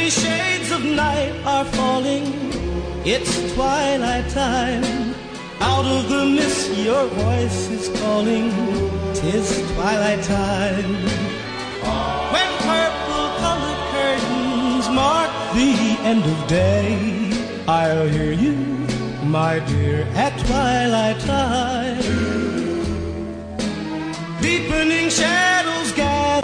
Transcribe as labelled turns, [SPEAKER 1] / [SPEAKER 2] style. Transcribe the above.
[SPEAKER 1] many shades of night are falling. It's twilight time. Out of the mist your voice is calling. 'Tis twilight time. When purple-colored curtains mark the end of day, I'll hear you, my dear, at twilight time. Deepening shadows